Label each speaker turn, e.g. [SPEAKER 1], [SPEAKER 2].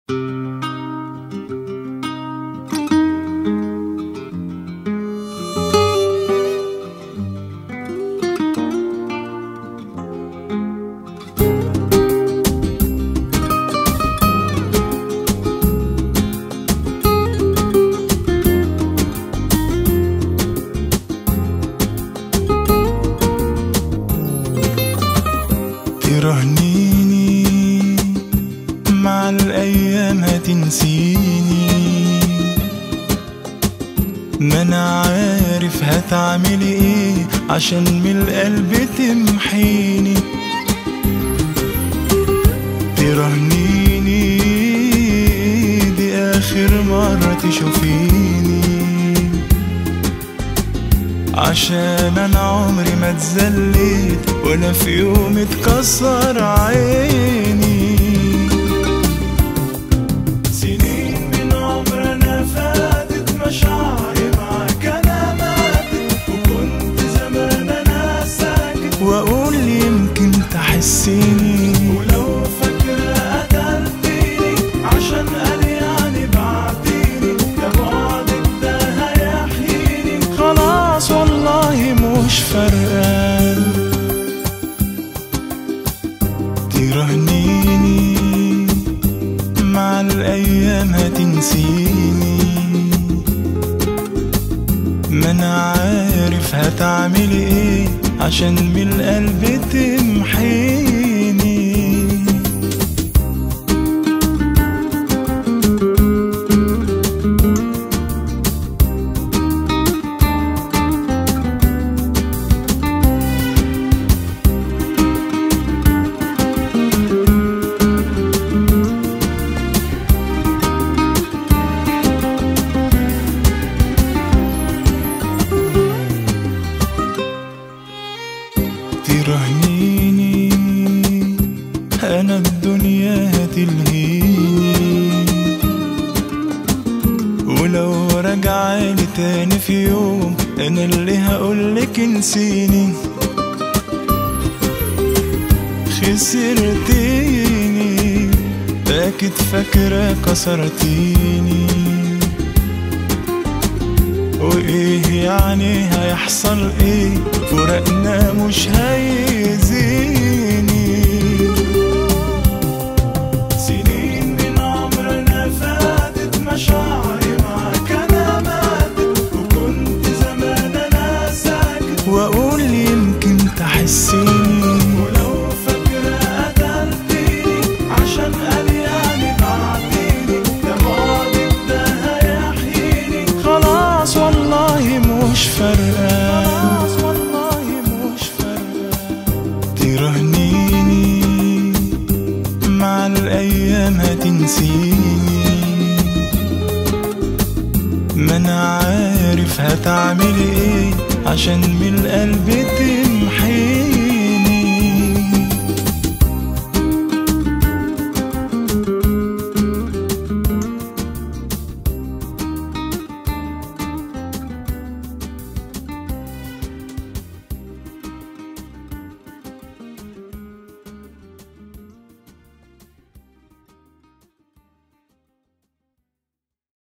[SPEAKER 1] ترهنيني مع الأيام هتنسيني، ما أنا عارف هتعملي ايه عشان من القلب تمحيني. ترهنيني دي آخر مرة تشوفيني، عشان أنا عمري ما اتذليت ولا في يوم اتكسر عيني. سنين من عمرنا فاتت، مشاعري معاك أنا ماتت، وكنت زمان أنا ساكت وأقول يمكن تحسيني. ولو فاكرة قتلتيني عشان قال يعني بعتيني، ده بعدك ده هيحييني. خلاص والله مش فارقة. ترهنيني مع الأيام هتنسيني، ما أنا عارف هتعملي ايه عشان من القلب تمحيني. ترهنيني أنا الدنيا هتلهيني، ولو رجعلي تاني في يوم أنا اللي هقولك انسيني. خسرتيني أكيد فاكرة كسرتيني، وايه يعني هيحصل ايه فراقنا مش هيزيني. سنين من عمرنا فاتت، مشاعري معاك انا ماتت، وكنت زمان انا ساكت واقول يمكن تحسيني. ولو فاكرة قتلتيني عشان قال يعني بعتيني، ده بعدك ده هيحييني. خلاص والله مش فارقة. ترهنيني مع الأيام هتنسيني، ما أنا عارف هتعملي ايه عشان من القلب